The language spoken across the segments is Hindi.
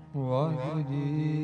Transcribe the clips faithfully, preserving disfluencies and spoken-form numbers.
ਵਾਹਿਗੁਰੂ ਜੀ।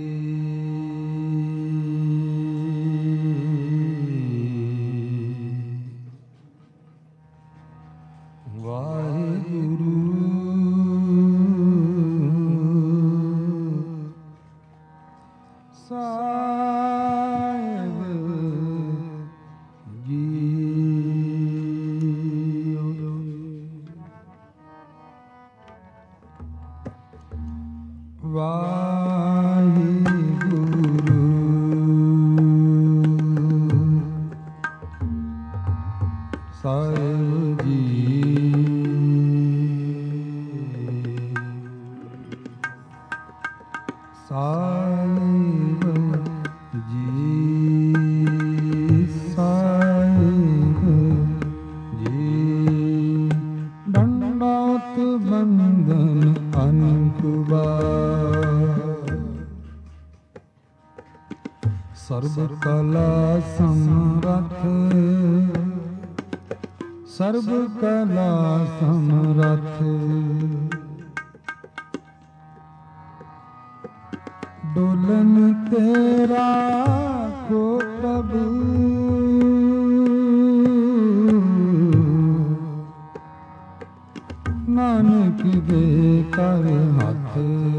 ਸਰਬ ਕਲਾ ਸਮਰੱਥ, ਸਰਬ ਕਲਾ ਸਮਰੱਥ, ਡੋਲਨ ਤੇਰਾ ਕੋ ਪ੍ਰਭੂ, ਨਾਨਕ ਦੇ ਕਰ ਹੱਥ।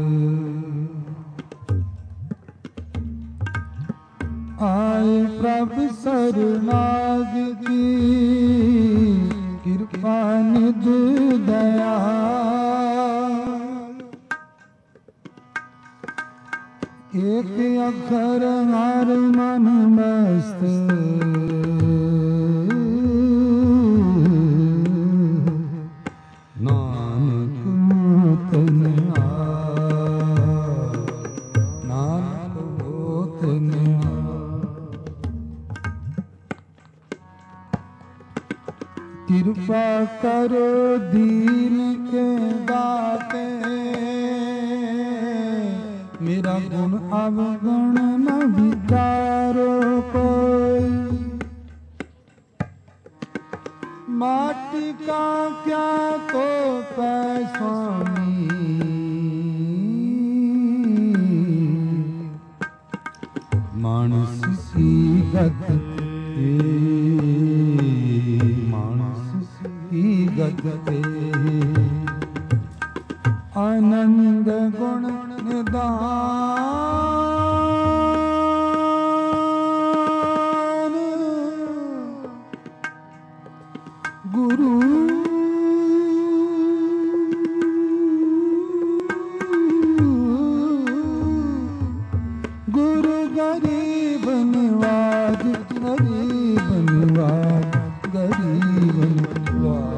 ਆਏ ਪ੍ਰਭ ਸਰਨਾਗਤੀ, ਕਿਰਪਾ ਨਿਧ ਦਇਆ, ਏਕ ਅੱਖਰ ਹਰ ਮਨ ਮਸਤ, ਨਾਨਕ ਮੋਤਨ ਨਾਨਕ ਮੋਤਨ। ਕਿਰਪਾ ਕਰੋ ਦੀਨ ਕੇ ਦਾਤੇ, ਮੇਰਾ ਗੁਣ ਅਵਗੁਣ ਨ ਵਿਚਾਰੋ ਕੋਈ। ਮਾਟੀ ਕਾ ਕਿਆ ਤੋ ਪੈ ਸੁਆਮੀ, ਮਾਨਸ ਕੀ ਗਤ ਗਤ ਤੇ, ਆਨੰਦ ਗੁਣ ਨਿਦਾਨ, ਗੁਰੂ ਗੁਰੂ ਗਰੀਬ ਨਿਵਾਜ, ਗਰੀਬ ਨਿਵਾਜ, ਗਰੀਬ ਨਿਵਾਜ।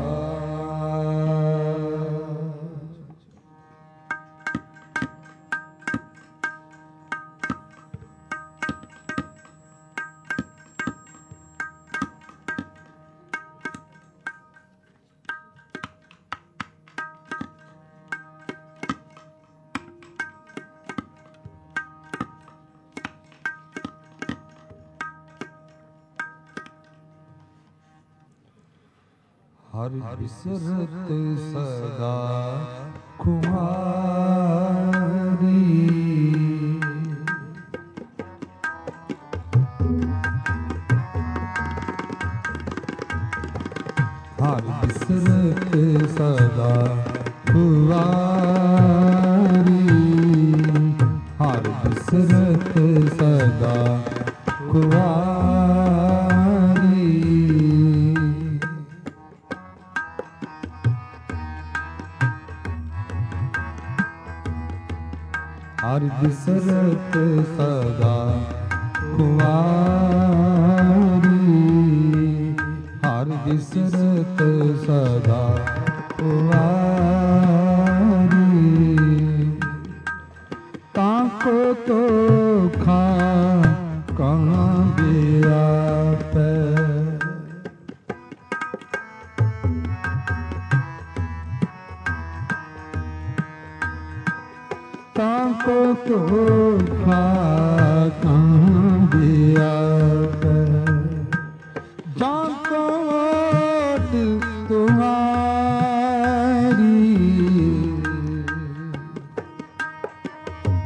ਹਰ ਬਿਸਰਤ ਸਦਾ ਖੁਮਾਰੀ, ਹਰ ਬਿਸਰਤ ਸਦਾ ਖੁਮਾਰੀ, ਹਰ ਬਿਸਰਤ ਸਦਾ ਖੁਮਾਰੀ। ਹਰ ਬਿਸਰਤ ਸਦਾ ਖੁਆਰੀ, ਹਰ ਬਿਸਰਤ ਸਦਾ ਖੁਆਰੀ। ਤਾਂ ਕੋ ਤੋ ਖਾ ਕਹਾਂ ਬਿਆਪੈ, ਤਾਕੋ ਧੋਖਾ ਕਹਾਂ ਬਿਆਪੈ, ਜਾਂ ਕੋ ਓਟ ਤੁਮਾਰੀ।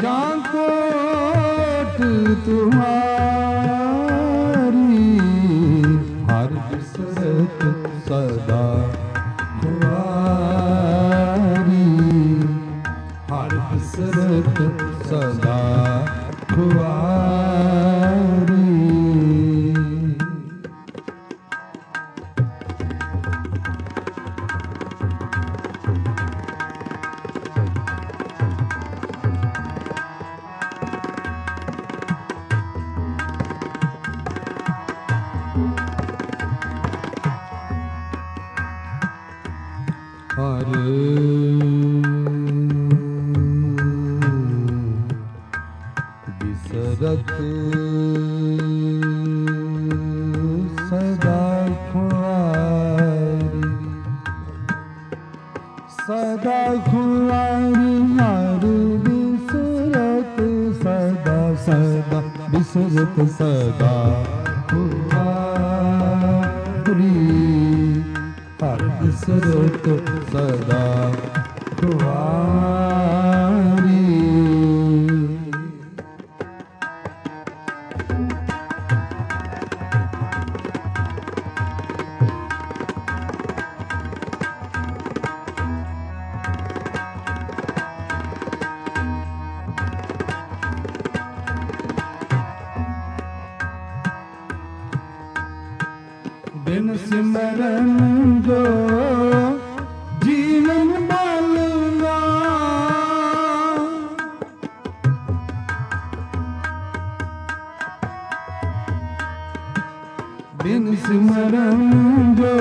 जाकोट तुम्हारी हर बिसरत सदा खुआरी हर बिसरत सदा खुआरी हर बिसरत सदा खुआरी सदा खुआरी हर बिसरत सदा सदा बिसरत सदा खुआरी हर बिसरत सदा खुआरी बिन सिमरन जो जीवन बालना बिन सिमरन जो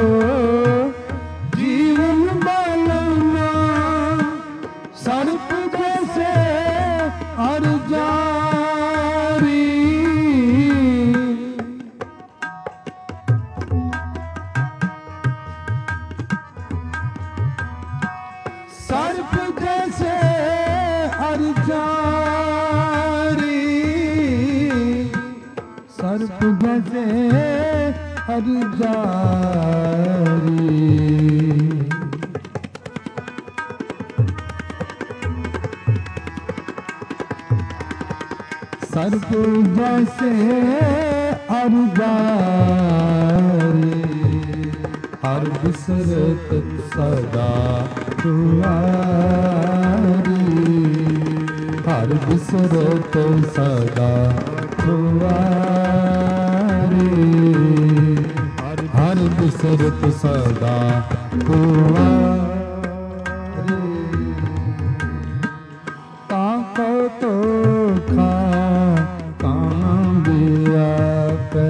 जीवन बालना सर्प जैसे हर जारी सर्प जैसे हर जारी सर्प जैसे हर जारी सर्प जैसे हर जारी हर बिसरत सदा खुआरी हर बिसरत सदा खुआरी हर बिसरत सदा खुआरी ताको तो खा कांबिया पे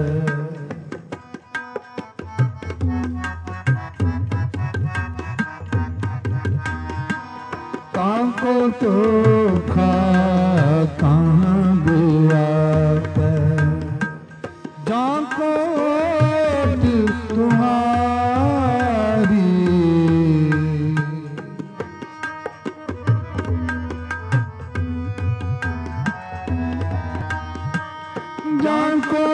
ताको तो खा कहाँ गया जाको तुम्हारी जाको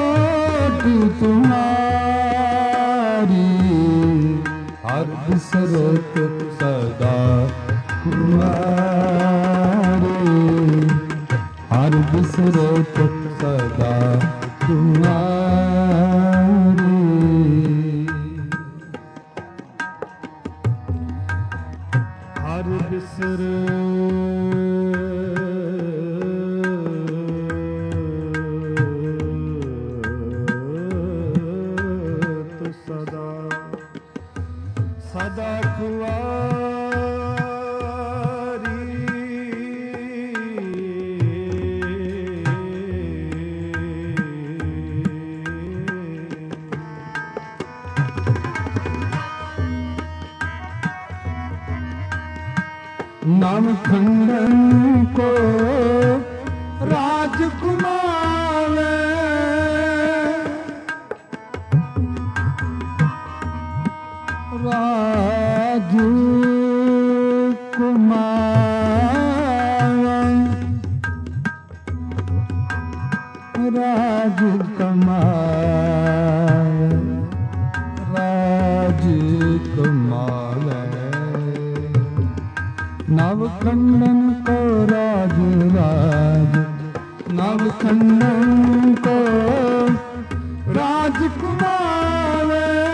तुम्हारी हर बिसरत सदा खुआरी हर बिसरत सदा खुआरी हर बिसरत सदा सदा खुआरी नाम खंडन को राजकुमार राजकुमार राजकुमार राजकुमार नवखंडन को राज राज, नवखंडन को राजकुमार,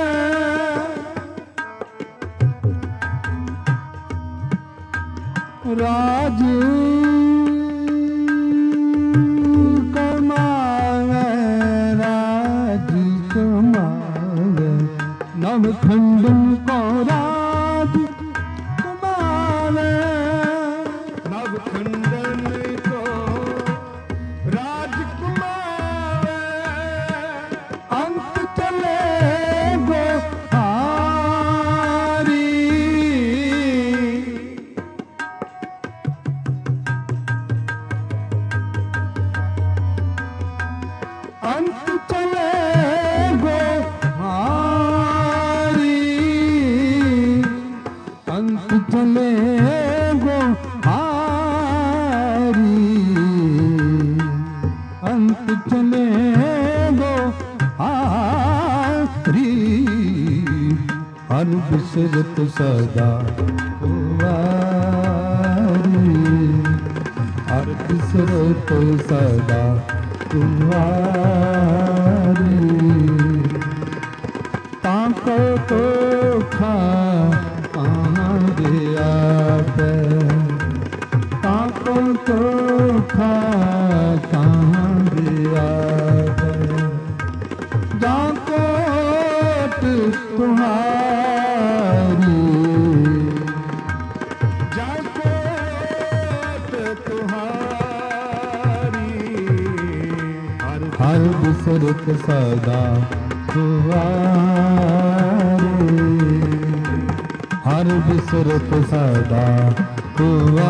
राज नवखंडन को राज कुमार, नवखंडन को राजकुमार, अंत चले गो हारी, अंत चले गो अंत चले गो हारी, अंत चले गो हारी, हर बिसरत सदा कुंवारी, हर बिसरत सदा कुंवारी, ताको तो खा ताको तो खा कहाँ दिया, जाकोट तुम्हारी, जाकोट तुम्हारी, हर बिसरत सदा कुंवारी, हर बिसरत सदा कुंवारी।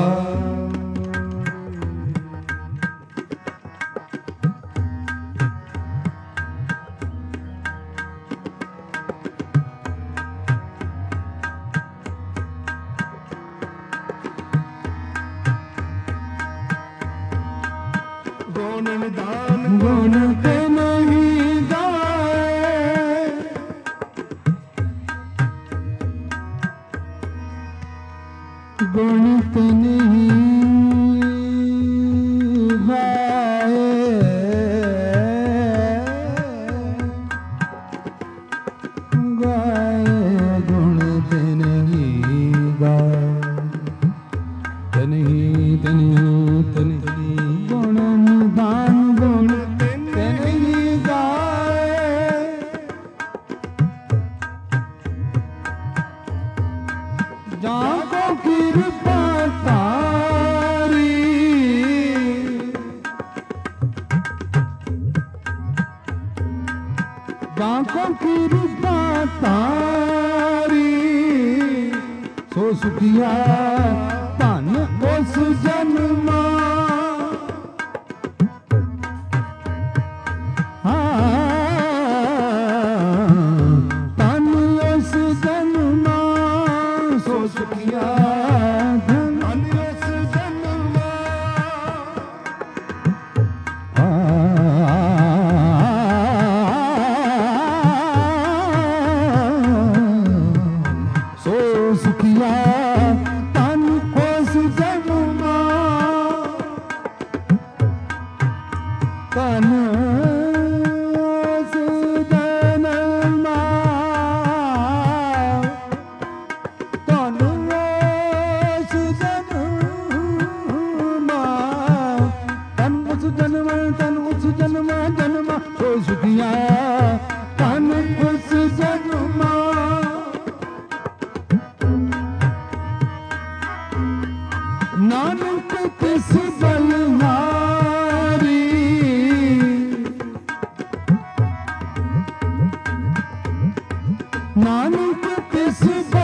गुण निदान गुण ते नहीं गाए, गुण ते नहीं गाए, गाए गुण ते नहीं गाए, ते नहीं ते नहीं ते नहीं गुण निदान गुण ते नहीं गाए, जाको कृपा तारी, जाको कृपा तारी, सो सुखिया धन उस जन्मा, धन उस जन्मा, सो सुखिया धन उस जन्मा, सो सुखिया धन उस जन्मा, धन उस जन्मा, धन उस जन्मा, धन उस जन्म धन उस जन्म जन्मा, सो सुखिया धन उस जन्मा, नानक तिस बलहारी, नानक तिस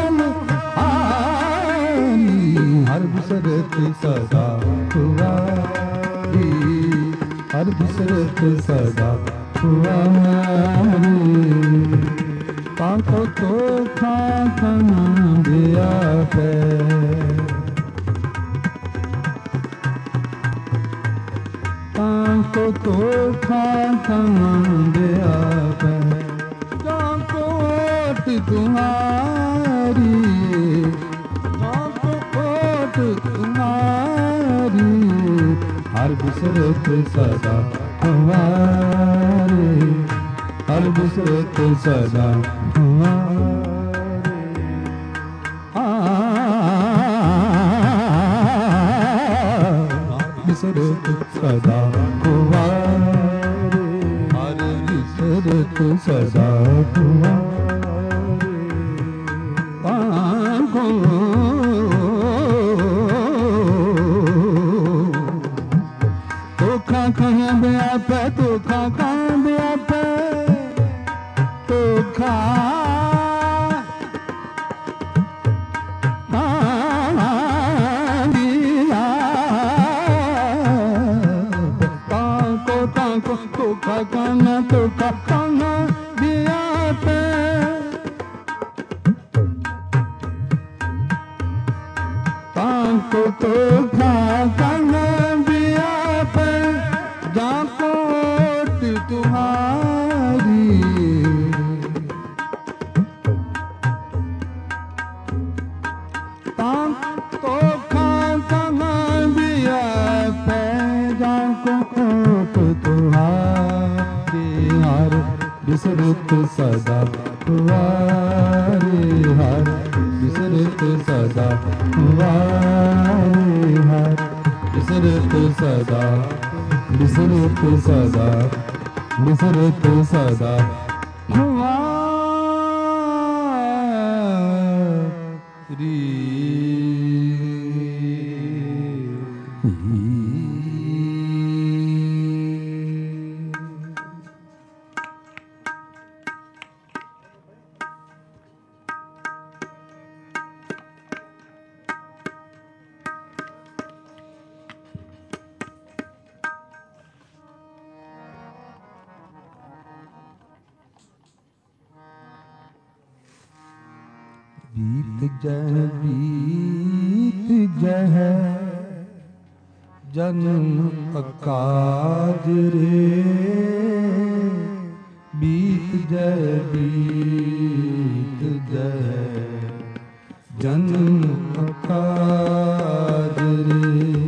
बलहारी, हर बिसरत सदा कुंवारी, हर बिसरत सदा कुंवारी, ताको तो खा कहाँ दिया है, ताको तो खा कहाँ दिया है, जाकोट तुम्हारी, जाकोट हर बिसरत सदा हमारे, हर बिसरत सदा हमारे, बिसरत सदा हमारे, हर बिसरत सदा हमारे, आँखों कहाँ व्याप है, तो कहाँ व्याप है, तो खा दिया ताको ताको तो खा खाना तो खा खाना व्याप है, ताको तो खा खाना व्याप है, जाकोट तुम्हारी ताक तो खा कहाँ दिया पे, जाकोट तुम्हारी हर बिसरत सदा तुम्हारे, हर बिसरत सदा तुम्हारे, हर बिसरत सदा, बिसरत सदा, बिसरत सदा हमारी। बीत जह बीत जह जन्म अकाज रे, बीत जह बीत जह जन्म अकाज रे,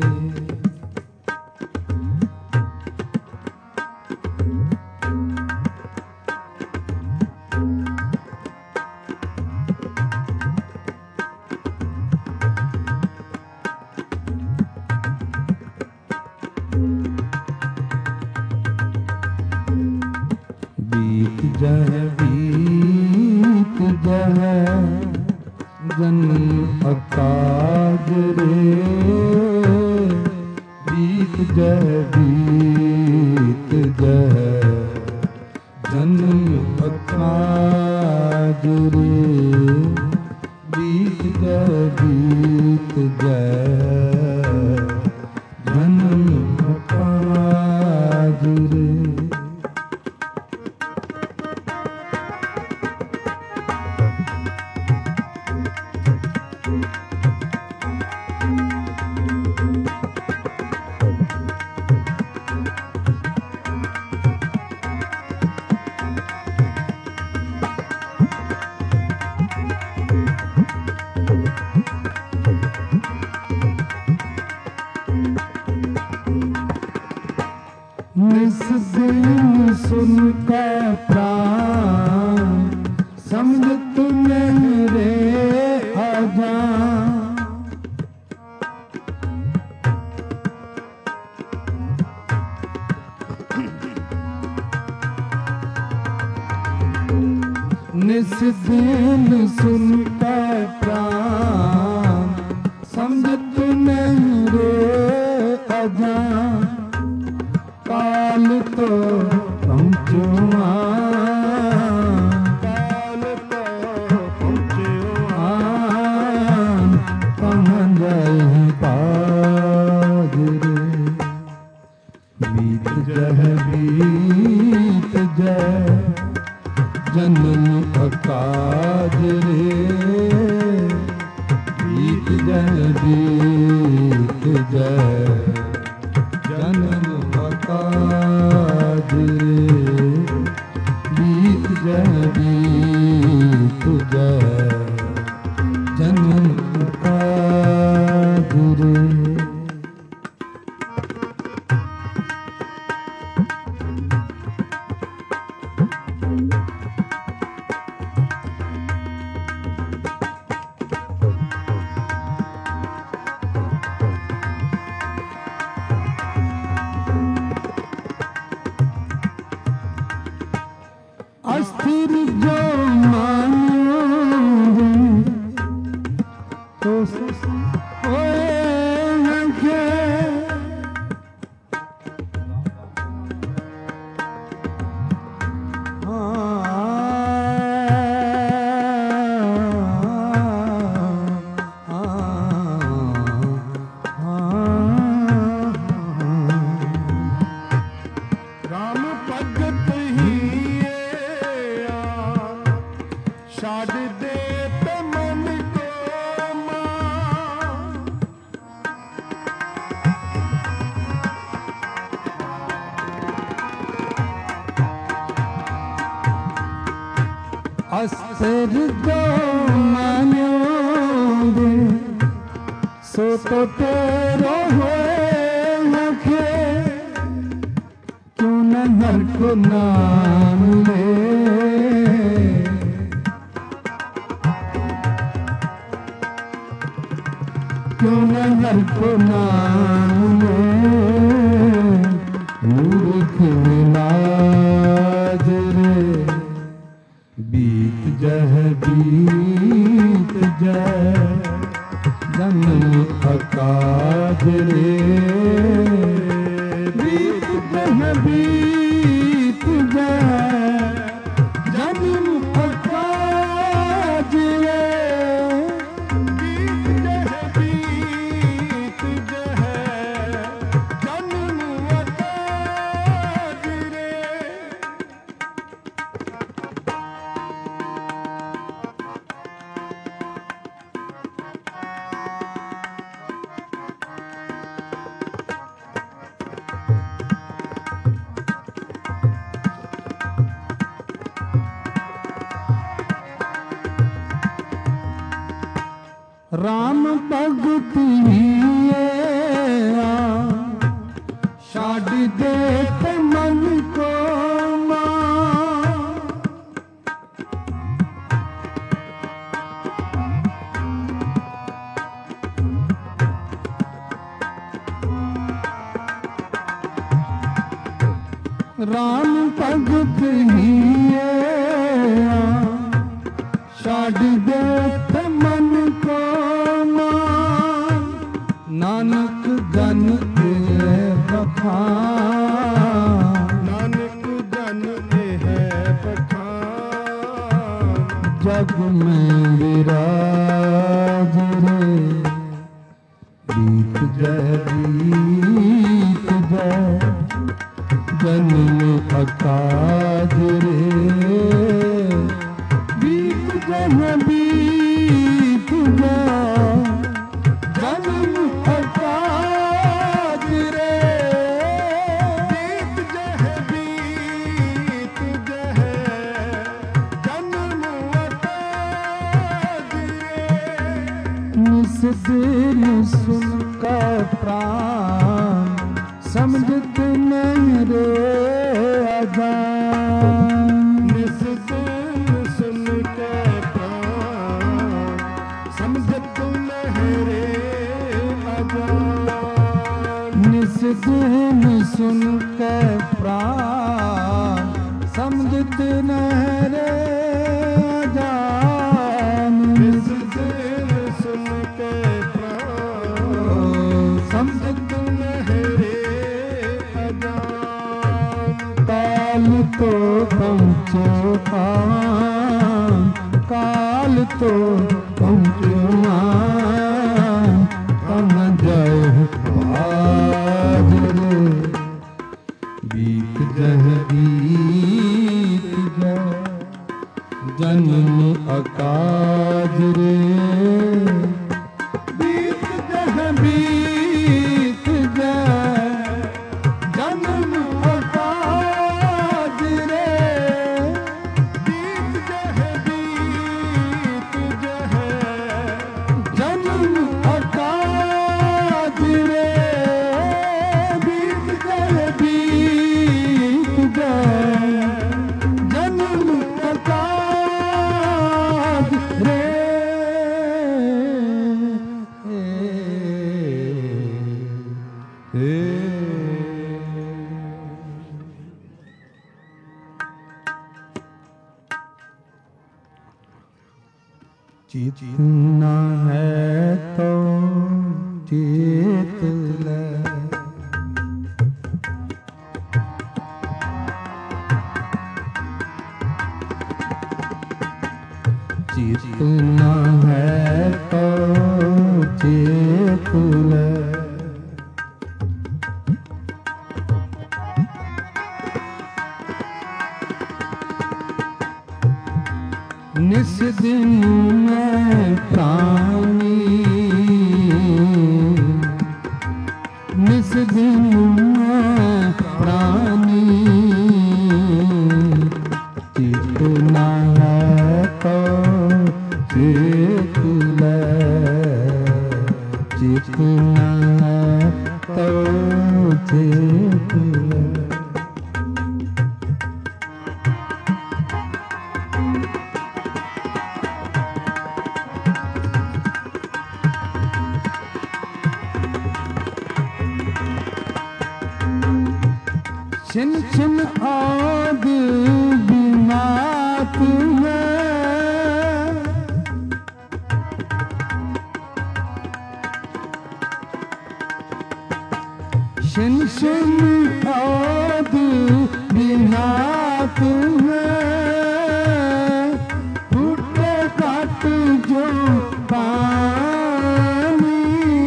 जह बीत जह जन्म अकाज रे, बीत जह बीत जह जन्म अकाज रे, बीत जह बीत जह जन्म अकाज रे। निस दिन सुनकर प्राण समझ तुम्हें रे अजान, निस दिन सुनकर प्राण समझ तुम्हें रे अजान, काल तो पहुँचो काल तो पहुँचो कहाँ जाए पाज रे, बीत जह बीत जह जन्म अकाज रे, सिर दो मान्यो दे सो तो तेरो होए लखे क्यों न हर को नाम ले क्यों न हर को नाम ले मूर्ख नाज रे बीत जह बीत जह जन्म अकाज रे बीत जह बीत जह जन्म अकाज रे बीत जह बीत जह जन्म अकाज रे राम भगति छाड़ दे मन को राम भगति छाड़ दे मन को नानक जन है बखान नानक जन है बखान जग में विराज रे बीत जय बीत जय जन्म अकाज रे बीत जय बीत जय जन्म अकाज रे बीत जह बीत जह जन्म अकाज रे निस दिन सुन का प्राण समझत नहीं रे अजान निस दिन सुन के प्राण समझत नहीं रे निस दिन सुन के प्राण समझत नहीं रे अजान निस दिन सुन के प्राण समझत नहीं रे अजान काल तो पहुँचो पान काल तो पहुँचो मान कम जय आज रे बीत जह बीत जह जन्म अकाज रे बीत जह बीत जह जन्म अकाज रे बीत जह बीत जह जन्म अकाज रे बीत जह बीत जह जन्म अकाज रे जीतना है तो जीत ले जीतना है तो जीत ले निस दिन में प्राणी निस दिन में प्राणी जीतना है तो चेतला जितना तो चेतला छिन छिन आग बिनात में छिन छिन आग बिनात में फूटे काट जो पानी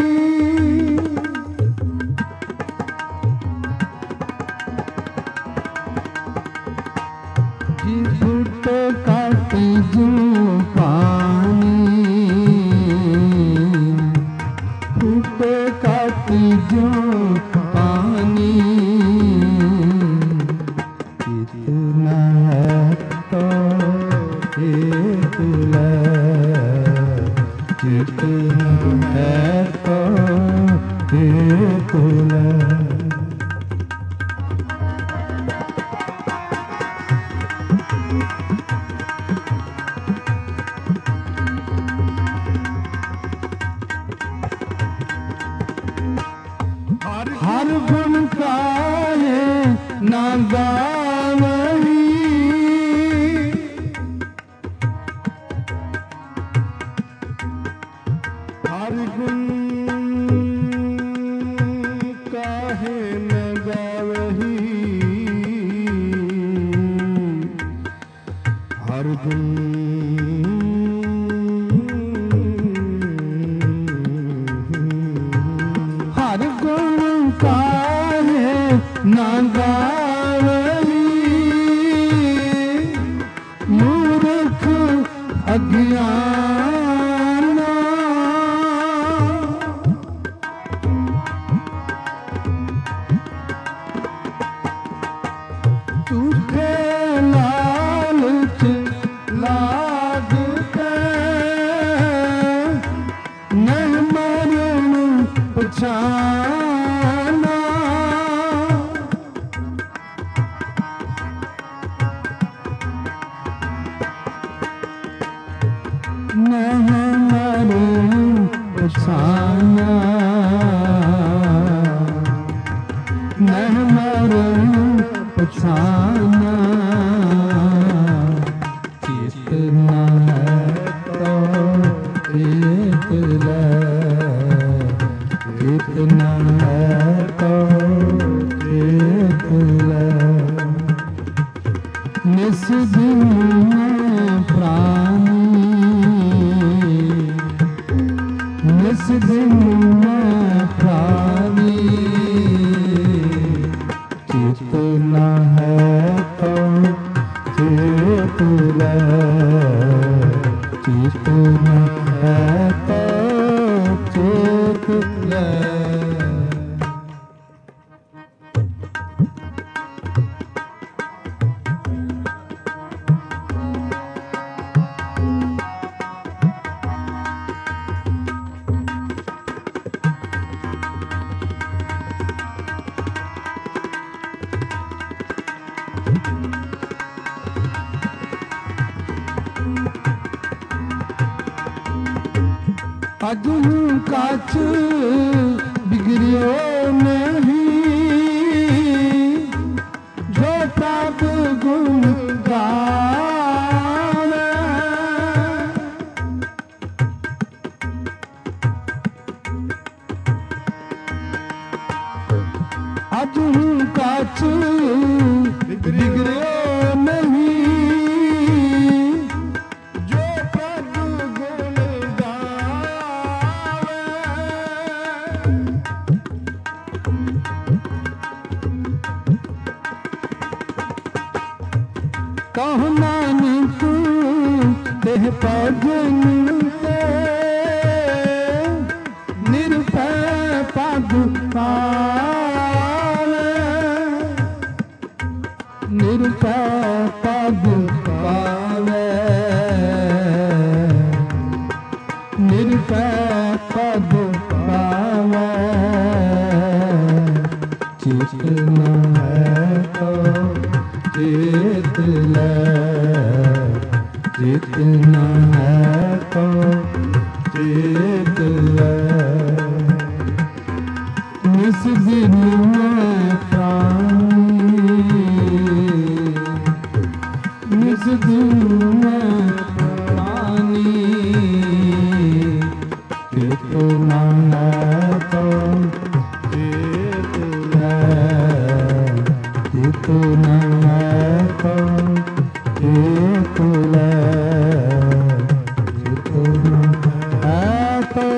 फूटे काट जो पानी फूटे काट जो पानी कितना है तो कितना कितना है तो कितना हर गुण गाए ना गावही हर गुण काहे न गावही हर गुण हर गुण काहे ना गावही मूर्ख अज्ञाना झूठे लालच लाग के न मरण पछाना न मरण पछाना न मरण पछाना कितना है तो कितना कितना है तो कितना निस दिन में प्राणी निस दिन में प्राणी कितना है तो कितना कितना है तो कितना अजू काच बिगड़ियो नहीं जो प्राप गुण गावे अजू काच बिगड़ियो नहीं कहो नानक देह पगन से निरपय पग पावे निरपय पग पावे जितना है तो चेत ले इस दिन में प्राणी इस दिन में प्राणी जितना है तो चेत ले जितना है तो चेत ले जितना है तो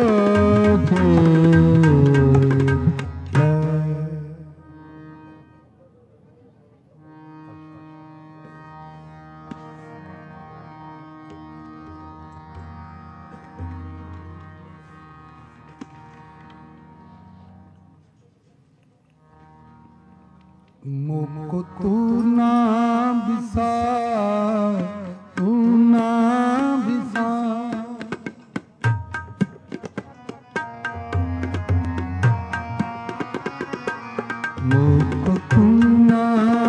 मुझको तू ना बिसार तू ना बिसार मुझको तू ना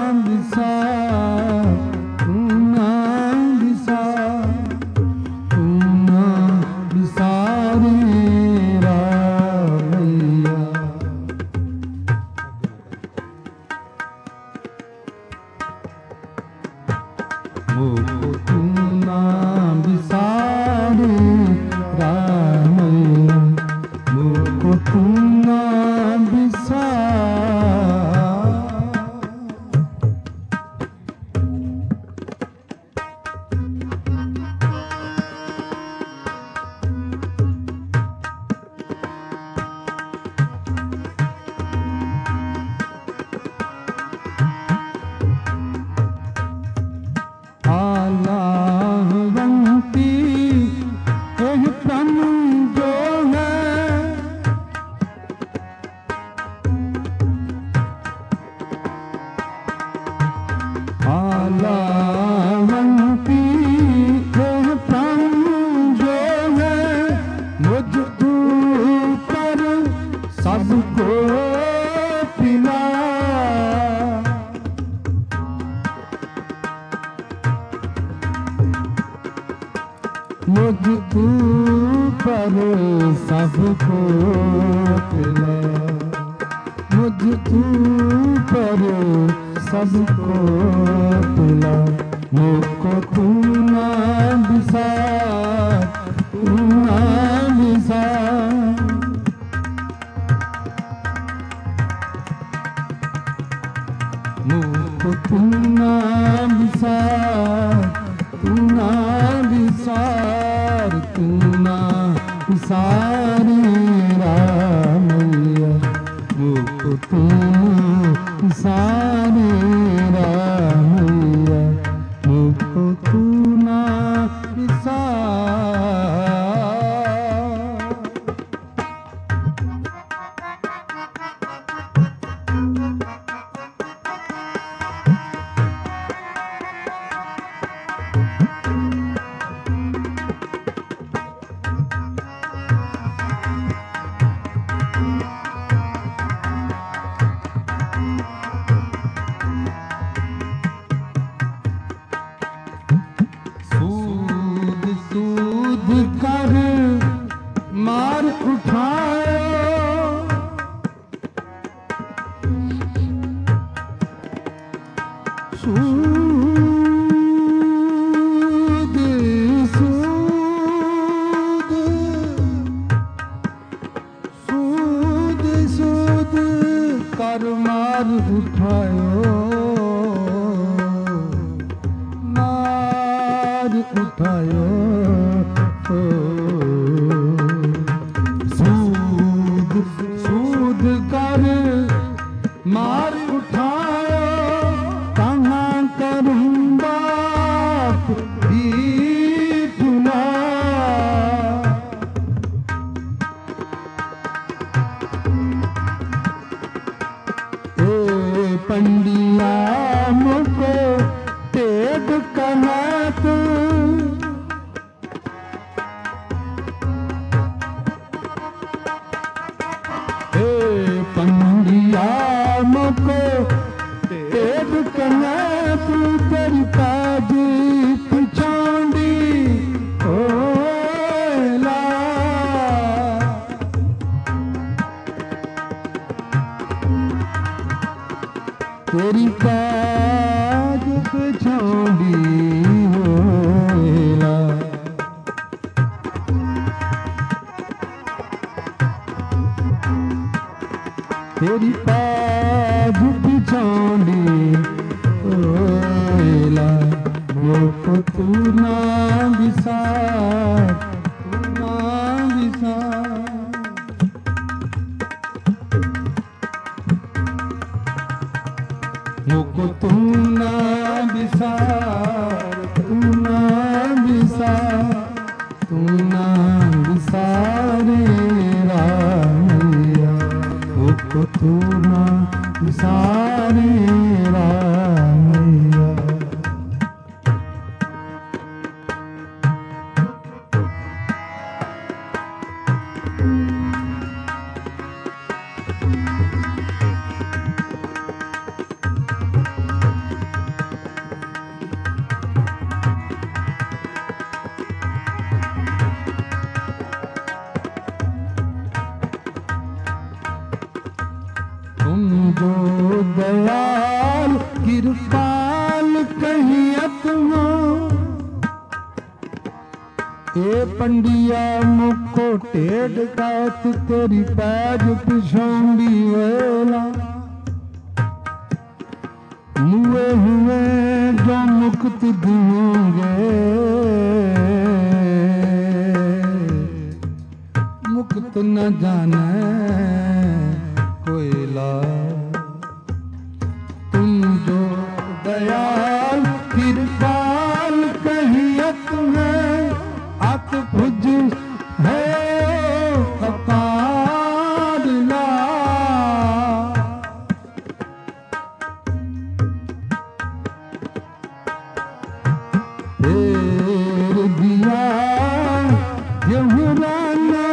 बिसार तू ना बिसार तू ना बिसारे रामैया मुझको तू ना बिसारे रामैया मुझको तू ना बिसार मुझको पर सबको पिला मुझको पर सबको पिला मुझको तू ना बिसार तू ना बिसार मुझको तू ना बिसार तू ना बिसार तू ना बिसारे रामैया मुझको तू बिसारे रामैया मुझको तू ना बिसार कर मार उठाओ सूद सूद सूद सूद कर मार उठाओ मार उठाओ सूद सूद कर मार उठाओ कहाँ करूँगा बीतना ए पंडित तेरी काज पिछोड़ी होला तेरी काज पिछोड़ी होला मुझको तू ना बिसार तू ना बिसार मुझको तू ना बिसार तू ना बिसार तू ना बिसारे रामैया मुझको तू ना बिसारे रामैया तुम जो दयाल कृपाल कहियत हो ए पंडिया मुखो टेढ़ कात तेरी पैज पिछोंडी वेला मुए हुए जो मुक्त दूंगे मुक्त न जाने कोयला तुम जो दयाल कृपाल कहियत है अत भुज है अपारला फेर दिया यहुरा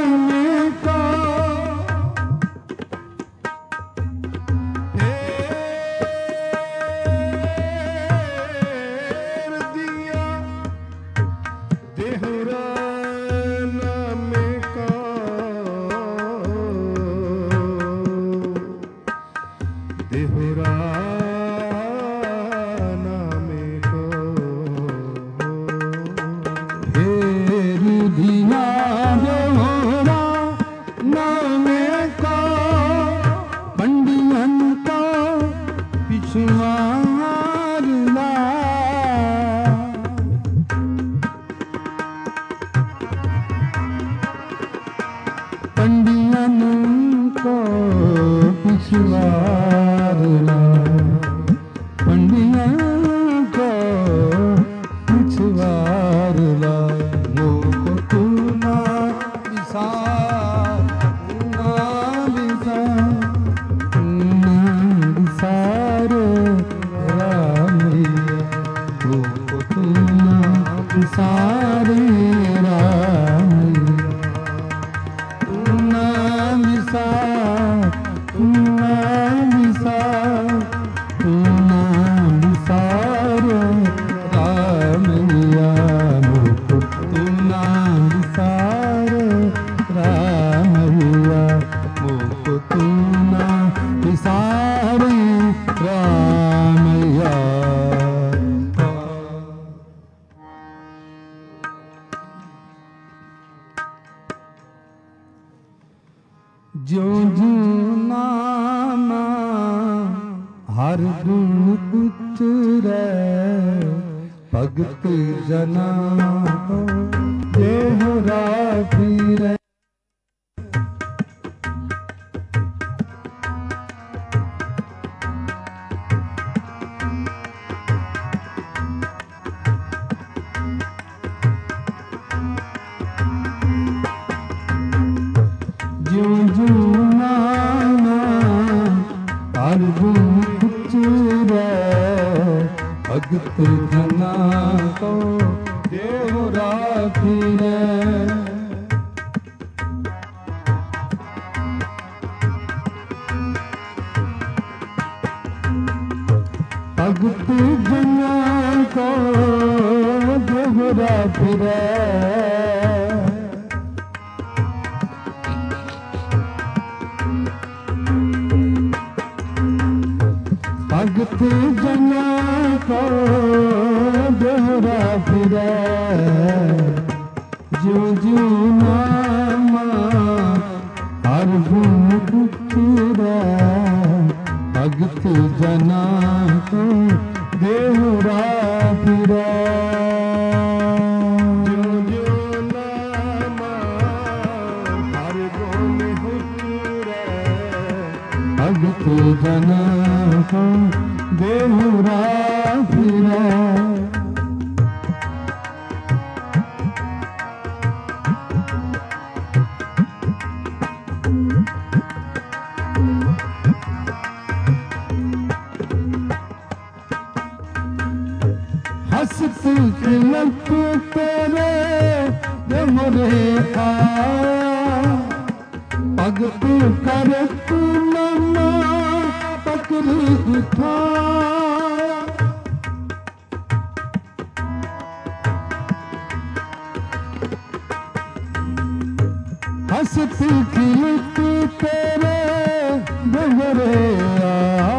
पंडियन को पिछवारला पंडियन को पिछवारला मुझको तू ना बिसार तू ना बिसार तू ना बिसार रामैया मुझको तू ना बिसार रामैया तू ना बिसार तू ना बिसार तू ना बिसार रामैया मुझको तू ना बिसार रामैया मुझको तू ना बिसार रामैया जो नामा हर गुण उतरे भगत जना देहरा फिरे जो जो नाना हर गुण उतरे भगत जना को देवरा फिरे भगत जना को देवरा फिरे भगत जना को दोहरा फिरे जो जो नामा हर गुण फिरे भगत जना को दोहरा फिरे भगत जना को दोहरा फिरे हंसत खिलत तेरे मोरे आया भगत करत मना पकड़ उठाया हंसत खिलत तेरे मोरे आया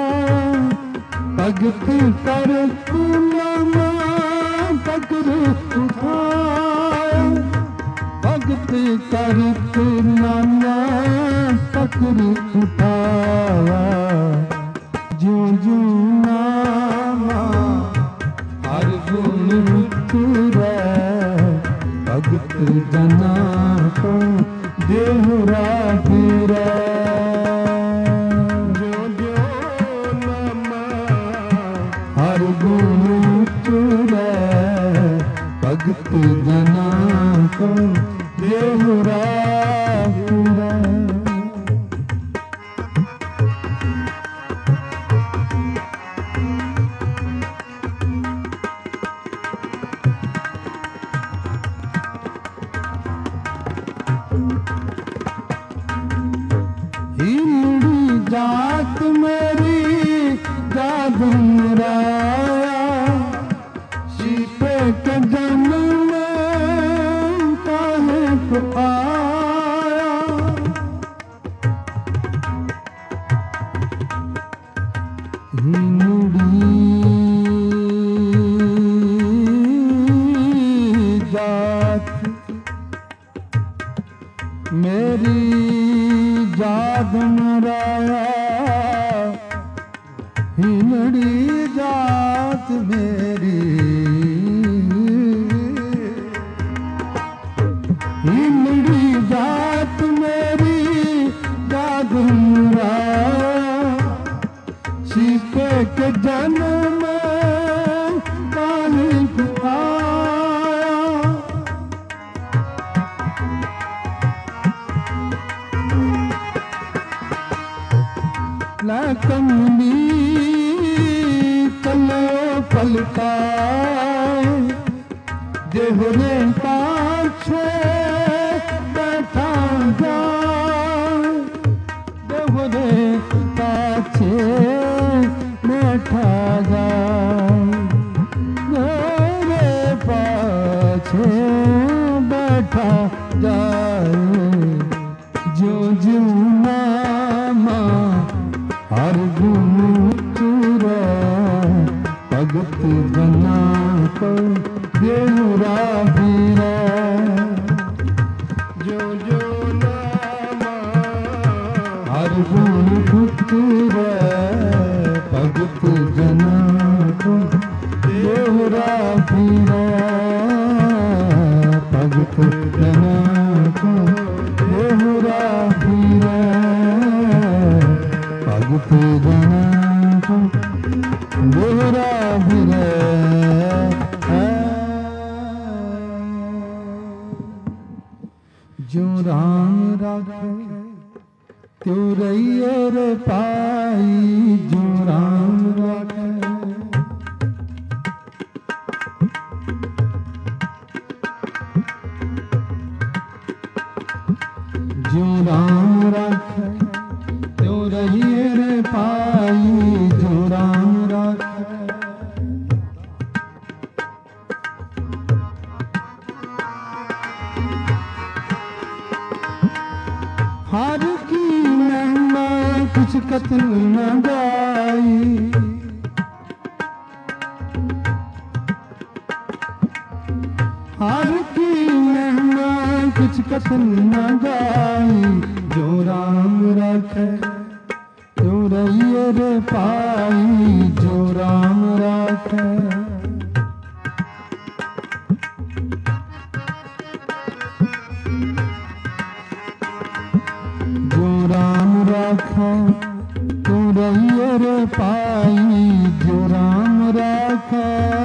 भगत करत मना पकड़ उठाया भगत करत नाना पकड़ उठाया जो जो नामा हर गुण उतरे भगत जना को दोहरा फिरे जो जो नामा हर गुण उतरे भगत जना को दोहरा फिरे हिंदी जात मेरी जादूराया शीपे के जन्म में काहे को आया हिंदी जात मेरी जाद मराया हिंदी जात मेरी हिंदी जात मेरी जाद मराया सीखे के जन्म में काहे को आया लकमी चलो पलटाए देहरे पाछे बैठा जाए देहरे पाछे बैठा जाए देहरे पाछे बैठा जाए जो जो नामा हर गुण उतरे भगत जना को दोहरा फिरे जो जो नामा हर गुण उतरे भगत जना को दोहरा फिरे भगत जना को दोहरा फिरे भगत जना को दोहरा फिरे जो राम राखे त्यों रहिए रे पाई जो राम राखे जो राम राखे त्यों रहिए रे पाई जो राम राखे हर की महिमा कुछ कतल न गाई कथन न जाई, जो राम राखे त्यों रहिए रे पाई, जो राम राखे। जो राम राखे त्यों रहिए रे पाई, जो राम राखे।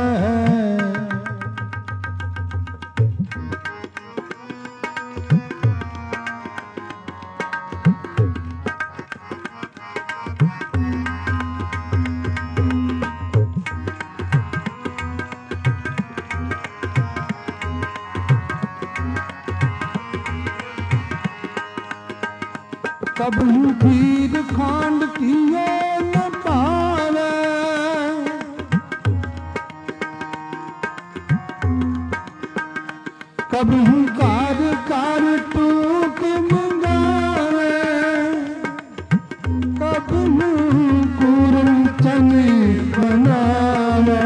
कभी खीर खांड किए न पावे, कभी कार कार टूक मंगावे, कभी पूरन चने बनावे,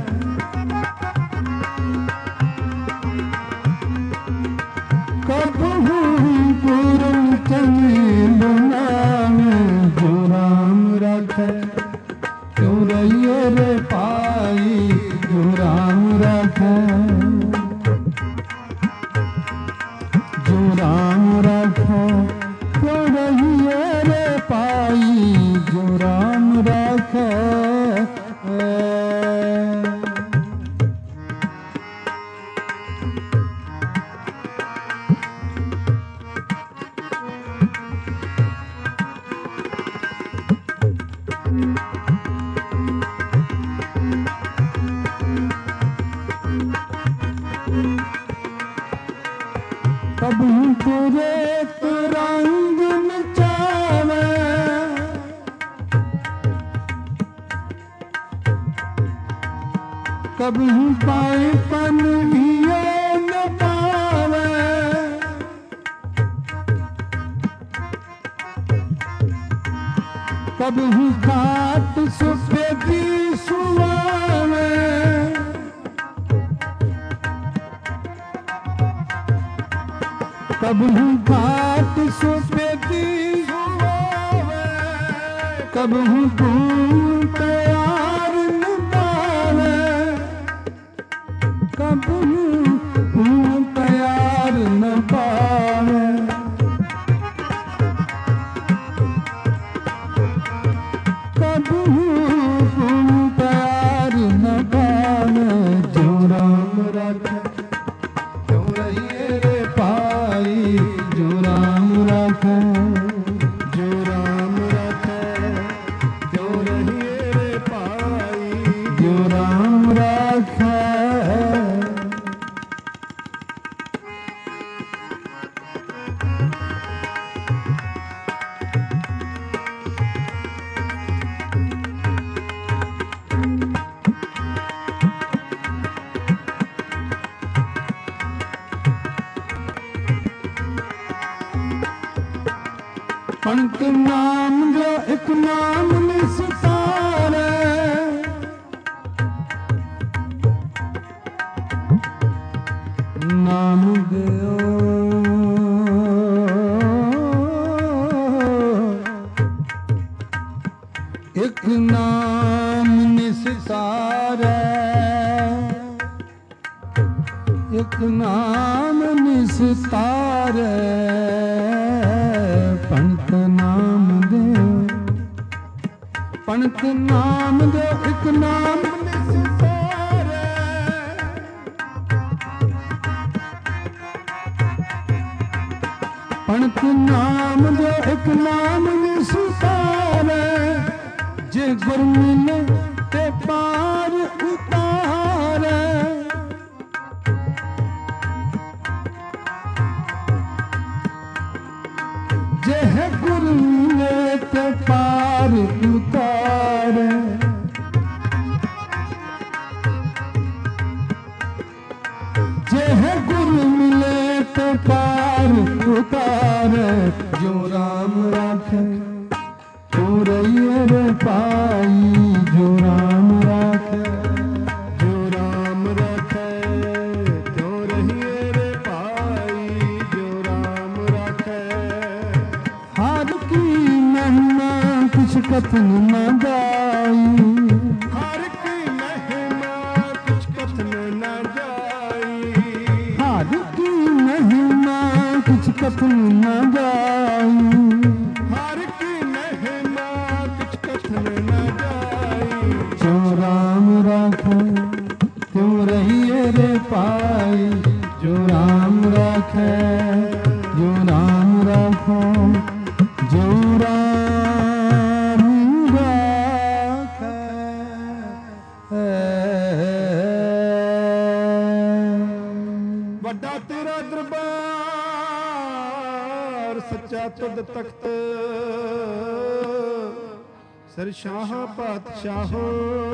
कभी पूरन चने बनावे। जो राम राखे त्यों रहिए रे पाई, जो राम राखे। जो राम राखे त्यों रहिए रे पाई, जो राम राखे। कभी तेरे तो रंग नचावे, कभी पाए पन लिए न पावे, कभी खाट सुपेदी सुवावे, कभी घाट सुपेदी सुवावे, कभी घूम तैयार न पावे, कभी घूम तैयार न पावे। कभी घूम तैयार न पावे। जो राम राखे त्यों रहिए रे पाई, जो राम राखे। जो राम राखे त्यों रहिए रे पाई, जो राम राखे। पंत नाम जो एक नाम निस्तारे, नाम दो एक नाम निस्तारे, एक नाम निस्तारे। पंत नाम दे, पंत नाम दे एक नाम निस्तारे, पंत नाम दे एक नाम निस्तारे। जे गुर मिले ते पार उतारे, जेह गुर मिले ते पार उतारे। जेह गुर मिले ते पार उतारे। जो राम राखे त्यों रहिए रे पाई, जो राम राखे। जो राम राखे त्यों रहिए रे पाई, जो राम कथन न जाई, हर की महिमा कुछ कथन न जाई, हर की महिमा कुछ कथन न जाई, हर की महिमा कुछ कथन न जाई। जो राम राखे त्यों रहिए रे पाई, जो राम राखे जो राम राखे जो राम राखे। ਵੱਡਾ ਤੇਰਾ ਦਰਬਾਰ ਸੱਚਾ ਤੁਧ ਤਖਤ, ਸਰਸ਼ਾਹ ਪਾਤਸ਼ਾਹੋ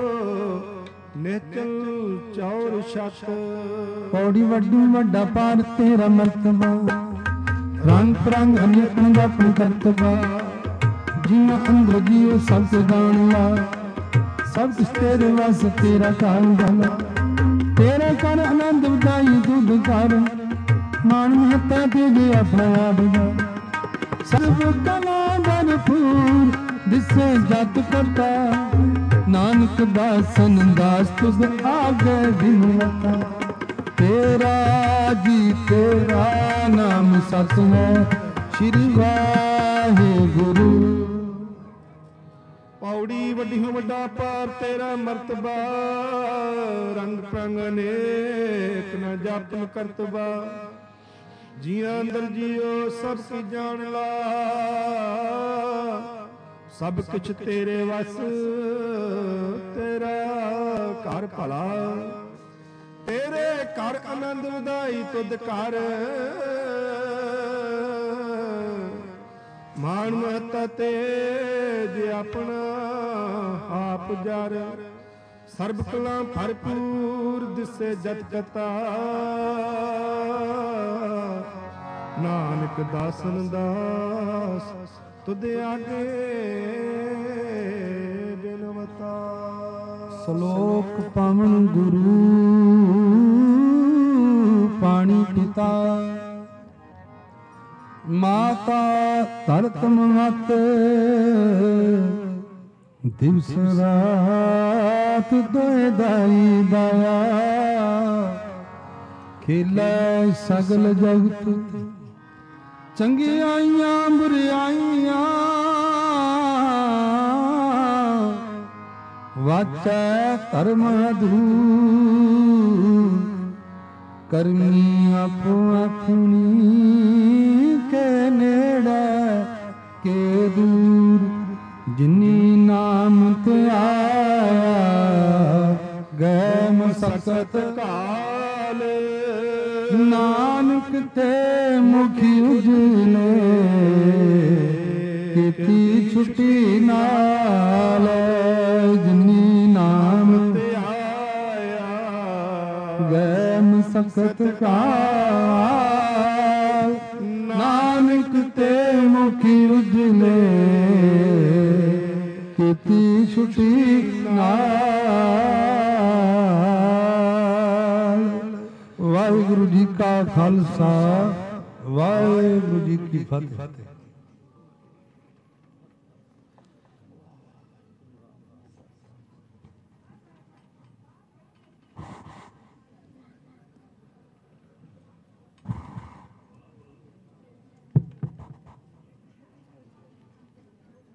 ਨਿਚਲ ਚੌਰ ਛੱਤ। ਪੌੜੀ ਵੱਡੀ ਵੱਡਾ ਪਾਰ ਤੇਰਾ ਮਰਤਬਾ, ਰੰਗ ਪ੍ਰੰਗ ਅਨੇਕ ਆਪਣ ਕਰਤਬਾ, ਜਿਉ ਅੰਦਰ ਜੀਉ ਸਭ ਜਾਣ ਲਾ, ਸਭ ਕੁਛ ਤੇਰੇ ਵਾਸ ਤੇਰਾ ਕਾਲ ਭਲਾ, ਤੇਰੇ ਕਰ ਆਨੰਦ ਵਧਾਈ ਦੁੱਧ ਕਰ, ਮਾਨ ਮਹਤਾ ਤੇਰੇ ਆਪਣਾ ਆਪ ਦਾ, ਸਰਬ ਕਲਾ ਭਰਪੂਰ ਦਿਸੇ ਜਤ ਕਰਤਾ, ਨਾਨਕ ਦਾਸਨ ਦਾਸ ਤੁਧ ਆਗੇ ਬਿਨਵਤਾ। ਤੇਰਾ ਜੀ ਤੇਰਾ ਨਾਮ ਸਤ ਹੈ, ਸ਼੍ਰੀ ਵਾਹਿਗੁਰੂ। ਪੌੜੀ ਵੱਡੀਆਂ ਵੱਡਾ ਪਾਰ ਤੇਰਾ ਮਰਤਬਾ, ਰੰਗ ਪ੍ਰੰਗ ਅਨੇਕ ਨ ਜਾਪਨ ਕਰਤਬਾ, ਜੀਆਂ ਅੰਦਰ ਜੀਓ ਸਭ ਕੀ ਜਾਣ ਲਾ, ਸਭ ਕੁਛ ਤੇਰੇ ਵਸ ਤੇਰਾ ਘਰ ਭਲਾ, ਤੇਰੇ ਘਰ ਆਨੰਦ ਵਧਾਈ ਤੁਧ ਘਰ, ਮਾਣ ਮਹਤਾ ਤੇਜ ਆਪਣਾ ਆਪ ਜਰ, ਸਰਬ ਕਲਾ ਭਰਪੂਰ ਦਿਸੇ ਜਤ ਕਤਾ, ਨਾਨਕ ਦਾਸਨ ਦਾਸ ਤੁਧ ਆਗੇ ਬਿਨਵਤਾ। ਸ਼ਲੋਕ ਪਵਨ ਗੁਰੂ ਪਾਣੀ ਪਿਤਾ, ਮਾਤਾ ਧਰਤ ਮਤ, ਦਿਵਸ ਰਾਤ ਦੋਇ ਦਾਈ ਦਇਆ, ਖੇਲੇ ਸਗਲ ਜਗਤ ਚੰਗਿਆਈਆਂ ਬੁਰਿਆਈਆਂ, ਵਾਚੈ ਧਰਮ ਅਧੂਰ, ਕਰਮੀ ਆਪੋ ਆਪਣੀ ਕੇ ਨੇੜੇ ਕੇ ਦੂਰ, ਜਿਨੀ ਨਾਮ ਤੇ ਆਇਆ ਗਏ ਮਸਕਤ ਕਾਲ, ਨਾਨਕ ਤੇ ਮੁਖੀ ਉਜਲੇ, ਕੀਤੀ ਛੁੱਟੀ ਨਾਲ, ਜਿਨੀ ਨਾਮ ਤੇ ਆਇਆ ਗਏ ਮਸਕਤ ਕਾਲ, ਨਾਨਕ ਤੇ ਮੁਖੀ ਉਜਲੇ, ਕੀਤੀ ਛੁੱਟੀ ਨਾਲ। ਵਾਹਿਗੁਰੂ ਜੀ ਕਾ ਖਾਲਸਾ, ਵਾਹਿਗੁਰੂ ਜੀ ਕੀ ਫਤਿਹ।